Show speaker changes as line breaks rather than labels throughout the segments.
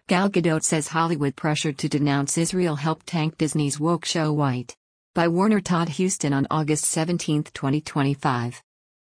Gal Gadot says Hollywood pressured to denounce Israel helped tank Disney's woke show White. By Warner Todd Huston on August 17, 2025.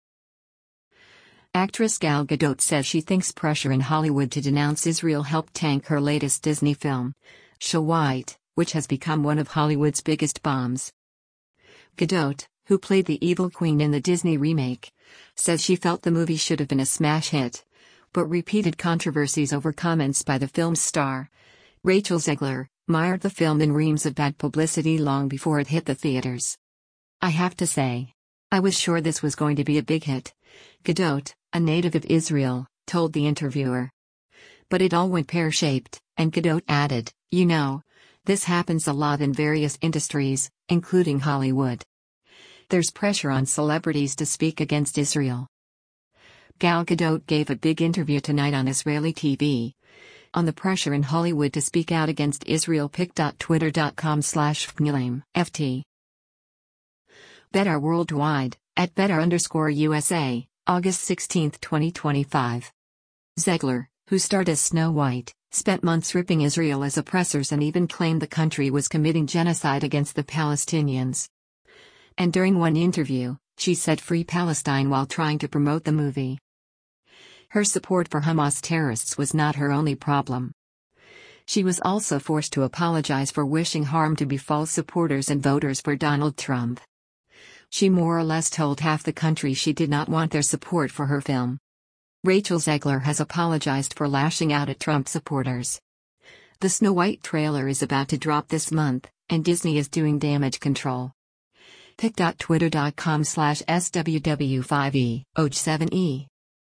Actress Gal Gadot says she thinks pressure in Hollywood to denounce Israel helped tank her latest Disney film, Show White, which has become one of Hollywood's biggest bombs. Gadot, who played the evil queen in the Disney remake, says she felt the movie should have been a smash hit, but repeated controversies over comments by the film's star, Rachel Zegler, mired the film in reams of bad publicity long before it hit the theaters. "I have to say, I was sure this was going to be a big hit," Gadot, a native of Israel, told the interviewer. "But it all went pear-shaped," and Gadot added, "You know, this happens a lot in various industries, including Hollywood. There's pressure on celebrities to speak against Israel." Gal Gadot gave a big interview tonight on Israeli TV. On the pressure in Hollywood to speak out against Israel. pic.twitter.com/FT. Bedar Worldwide, at Bedar_USA, August 16, 2025. Zegler, who starred as Snow White, spent months ripping Israel as oppressors and even claimed the country was committing genocide against the Palestinians. And during one interview, she said "Free Palestine" while trying to promote the movie. Her support for Hamas terrorists was not her only problem. She was also forced to apologize for wishing harm to befall supporters and voters for Donald Trump. She more or less told half the country she did not want their support for her film. Rachel Zegler has apologized for lashing out at Trump supporters. The Snow White trailer is about to drop this month, and Disney is doing damage control. pic.twitter.com/SWW5E, OJ7E.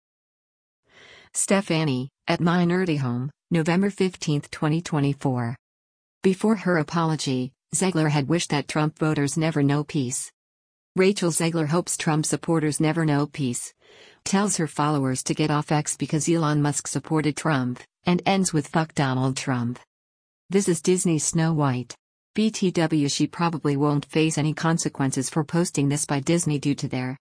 Stefani, at My Nerdy Home, November 15, 2024. Before her apology, Zegler had wished that Trump voters never know peace. Rachel Zegler hopes Trump supporters never know peace, tells her followers to get off X because Elon Musk supported Trump, and ends with "Fuck Donald Trump." This is Disney's Snow White. BTW, she probably won't face any consequences for posting this by Disney due to their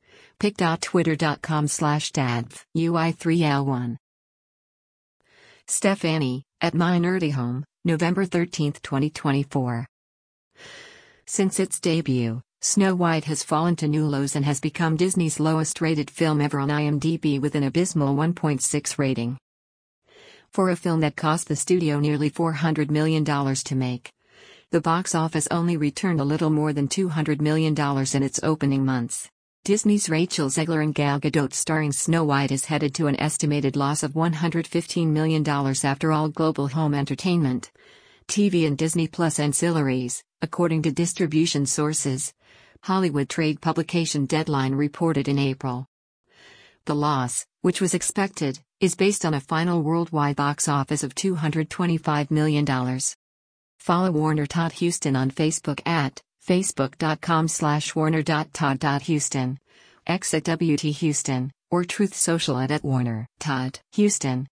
pic.twitter.com/dadui3l1. Stefani, at My Nerdy Home, November 13, 2024. Since its debut, Snow White has fallen to new lows and has become Disney's lowest-rated film ever on IMDb with an abysmal 1.6 rating. For a film that cost the studio nearly $400 million to make, the box office only returned a little more than $200 million in its opening months. Disney's Rachel Zegler and Gal Gadot starring Snow White is headed to an estimated loss of $115 million after all global home entertainment, TV and Disney Plus ancillaries, according to distribution sources, Hollywood trade publication Deadline reported in April. The loss, which was expected, is based on a final worldwide box office of $225 million. Follow Warner Todd Huston on Facebook at facebook.com/warner.todd.huston, X at WT Huston, or Truth Social at @Warner Todd Huston.